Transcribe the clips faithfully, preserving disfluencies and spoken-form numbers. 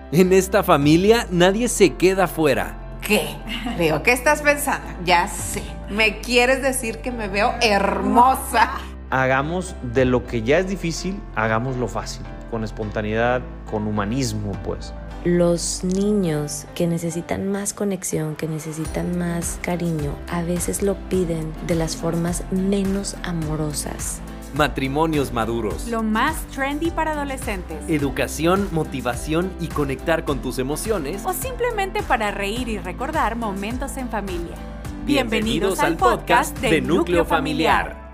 En esta familia nadie se queda fuera. ¿Qué? Leo, ¿qué estás pensando? Ya sé. ¿Me quieres decir que me veo hermosa? Hagamos de lo que ya es difícil, hagámoslo fácil, con espontaneidad, con humanismo, pues. Los niños que necesitan más conexión, que necesitan más cariño, a veces lo piden de las formas menos amorosas. Matrimonios maduros. Lo más trendy para adolescentes. Educación, motivación y conectar con tus emociones. O simplemente para reír y recordar momentos en familia. Bienvenidos, Bienvenidos al podcast de, de Núcleo Familiar. familiar.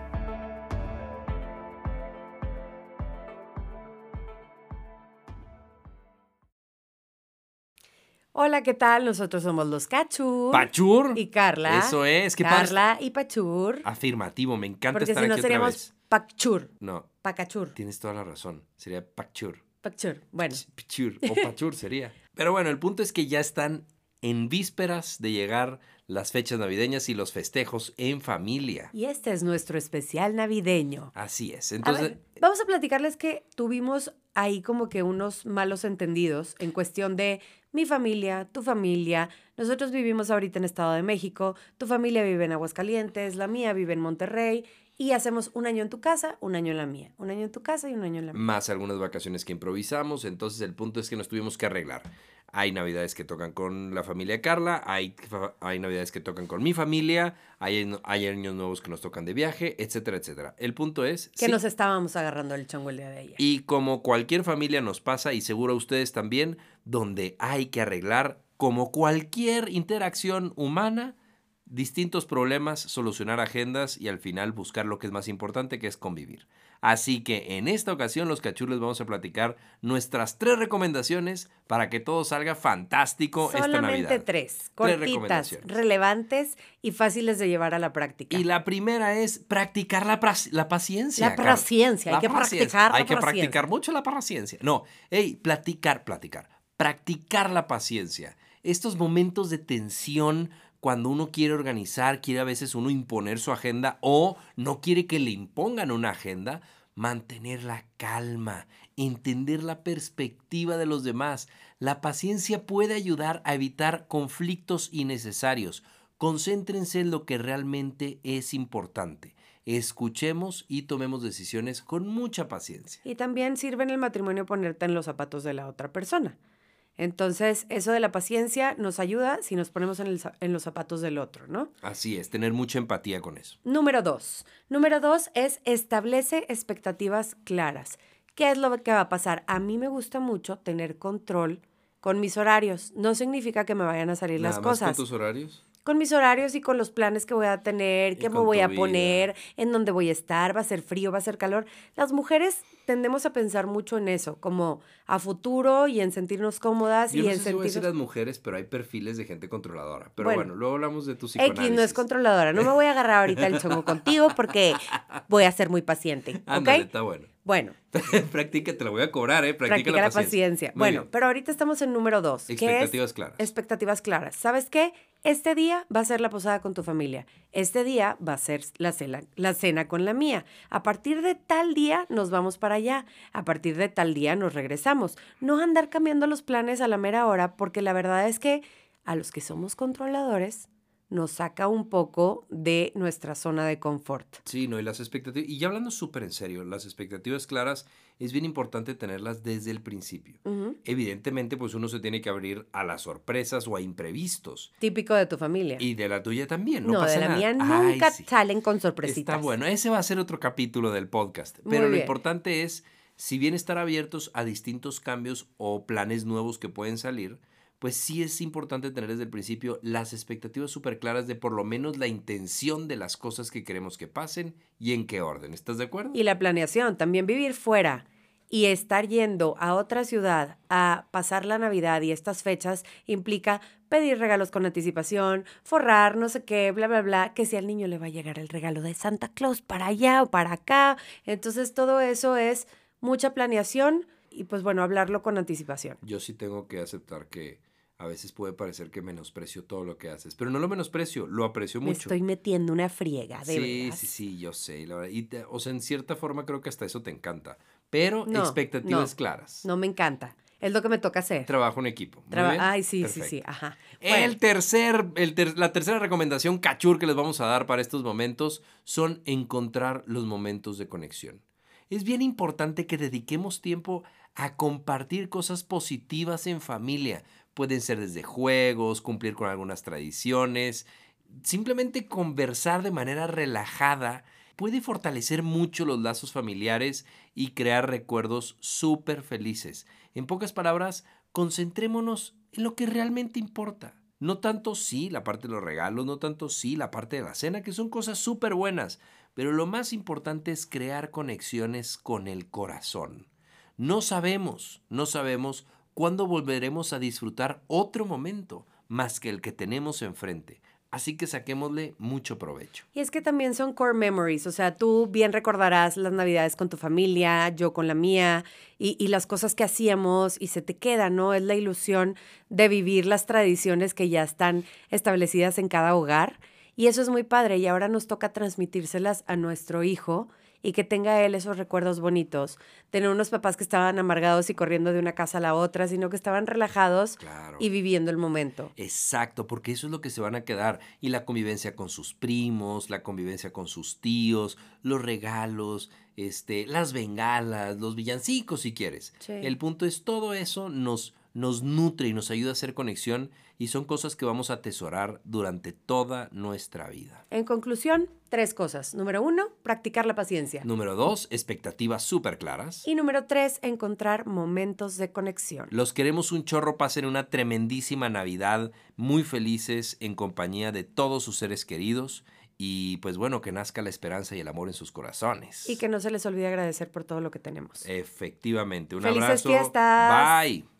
Hola, ¿qué tal? Nosotros somos los Cachur. ¿Pachur? Y Carla. Eso es. ¿Qué Carla y Pachur. Afirmativo, me encanta Porque estar si no aquí otra seríamos vez. Pachur. No. Pacachur. Tienes toda la razón. Sería Pachur. Pachur, bueno. Pachur o Pachur sería. Pero bueno, el punto es que ya están en vísperas de llegar las fechas navideñas y los festejos en familia. Y este es nuestro especial navideño. Así es. Entonces, a ver, vamos a platicarles que tuvimos ahí como que unos malos entendidos en cuestión de mi familia, tu familia. Nosotros vivimos ahorita en Estado de México, tu familia vive en Aguascalientes, la mía vive en Monterrey. Y hacemos un año en tu casa, un año en la mía. Un año en tu casa y un año en la mía. Más algunas vacaciones que improvisamos. Entonces el punto es que nos tuvimos que arreglar. Hay navidades que tocan con la familia Carla, hay, hay navidades que tocan con mi familia, hay, hay años nuevos que nos tocan de viaje, etcétera, etcétera. El punto es... Que sí, nos estábamos agarrando el chongo el día de ayer. Y como cualquier familia nos pasa, y seguro a ustedes también, donde hay que arreglar, como cualquier interacción humana, distintos problemas, solucionar agendas y al final buscar lo que es más importante, que es convivir. Así que en esta ocasión los Cachur les vamos a platicar nuestras tres recomendaciones para que todo salga fantástico esta Navidad. Solamente tres, cortitas, tres relevantes y fáciles de llevar a la práctica. Y la primera es practicar la, pra- la paciencia. La paciencia, hay que practicar Hay que practicar mucho la paciencia. No, hey, platicar, platicar, practicar la paciencia. Estos momentos de tensión cuando uno quiere organizar, quiere a veces uno imponer su agenda o no quiere que le impongan una agenda, mantener la calma, entender la perspectiva de los demás. La paciencia puede ayudar a evitar conflictos innecesarios. Concéntrense en lo que realmente es importante. Escuchemos y tomemos decisiones con mucha paciencia. Y también sirve en el matrimonio ponerte en los zapatos de la otra persona. Entonces, eso de la paciencia nos ayuda si nos ponemos en, el, en los zapatos del otro, ¿no? Así es, tener mucha empatía con eso. Número dos. Número dos es establece expectativas claras. ¿Qué es lo que va a pasar? A mí me gusta mucho tener control con mis horarios. No significa que me vayan a salir ¿Nada las más cosas. ¿Con tus horarios? Con mis horarios y con los planes que voy a tener, qué me voy a poner, en dónde voy a estar, va a ser frío, va a ser calor. Las mujeres tendemos a pensar mucho en eso, como a futuro y en sentirnos cómodas. Yo y no en sé si voy a sentirnos... decir las mujeres, pero hay perfiles de gente controladora. Pero bueno, bueno, luego hablamos de tu psicoanálisis. X no es controladora. No me voy a agarrar ahorita el chongo contigo porque voy a ser muy paciente, ¿ok? Ándale, está bueno. Bueno. Practica, te la voy a cobrar, ¿eh? Practica, Practica la la paciencia. paciencia. Bueno, bien. Pero ahorita estamos en número dos. Expectativas que es claras. Expectativas claras. ¿Sabes qué? Este día va a ser la posada con tu familia. Este día va a ser la cena, la cena con la mía. A partir de tal día nos vamos para allá. A partir de tal día nos regresamos. No andar cambiando los planes a la mera hora, porque la verdad es que a los que somos controladores nos saca un poco de nuestra zona de confort. Sí, no, y las expectativas, y ya hablando súper en serio, las expectativas claras es bien importante tenerlas desde el principio. Uh-huh. Evidentemente, pues uno se tiene que abrir a las sorpresas o a imprevistos. Típico de tu familia. Y de la tuya también, no, no pasa de la nada. mía Ay, nunca sí. salen con sorpresitas. Está bueno, ese va a ser otro capítulo del podcast. Muy Pero lo bien. importante es, si bien estar abiertos a distintos cambios o planes nuevos que pueden salir, pues sí es importante tener desde el principio las expectativas súper claras de por lo menos la intención de las cosas que queremos que pasen y en qué orden. ¿Estás de acuerdo? Y la planeación, también vivir fuera y estar yendo a otra ciudad a pasar la Navidad y estas fechas implica pedir regalos con anticipación, forrar, no sé qué, bla, bla, bla, que si al niño le va a llegar el regalo de Santa Claus para allá o para acá. Entonces todo eso es mucha planeación y pues bueno, hablarlo con anticipación. Yo sí tengo que aceptar que a veces puede parecer que menosprecio todo lo que haces, pero no lo menosprecio, lo aprecio Me mucho. estoy metiendo una friega, de sí, veras. Sí, sí, yo sé. La verdad. Y te, o sea, en cierta forma creo que hasta eso te encanta, pero no, expectativas no, claras. No me encanta. Es lo que me toca hacer. Trabajo en equipo. Muy Traba- bien. Ay, sí, Perfecto. sí, sí, ajá. El Bueno, tercer, el ter- la tercera recomendación cachur que les vamos a dar para estos momentos son encontrar los momentos de conexión. Es bien importante que dediquemos tiempo a compartir cosas positivas en familia. Pueden ser desde juegos, cumplir con algunas tradiciones, simplemente conversar de manera relajada puede fortalecer mucho los lazos familiares y crear recuerdos súper felices. En pocas palabras, concentrémonos en lo que realmente importa. No tanto sí la parte de los regalos, no tanto sí la parte de la cena, que son cosas súper buenas, pero lo más importante es crear conexiones con el corazón. No sabemos, no sabemos cuándo volveremos a disfrutar otro momento más que el que tenemos enfrente. Así que saquémosle mucho provecho. y es que también son core memories, o sea, tú bien recordarás las navidades con tu familia, yo con la mía, y, y las cosas que hacíamos y se te queda, ¿no? Es la ilusión de vivir las tradiciones que ya están establecidas en cada hogar, y eso es muy padre, y ahora nos toca transmitírselas a nuestro hijo y que tenga él esos recuerdos bonitos. Tener unos papás que estaban amargados y corriendo de una casa a la otra, sino que estaban relajados Claro. y viviendo el momento. Exacto, porque eso es lo que se van a quedar. Y la convivencia con sus primos, la convivencia con sus tíos, los regalos, este, las bengalas, los villancicos si quieres. Sí. El punto es todo eso nos, nos nutre y nos ayuda a hacer conexión y son cosas que vamos a atesorar durante toda nuestra vida. En conclusión, tres cosas. Número uno, practicar la paciencia. Número dos, expectativas súper claras. Y número tres, encontrar momentos de conexión. Los queremos un chorro, pasen una tremendísima Navidad, muy felices en compañía de todos sus seres queridos y pues bueno, que nazca la esperanza y el amor en sus corazones. Y que no se les olvide agradecer por todo lo que tenemos. Efectivamente, un ¡Felices abrazo. fiestas! Bye.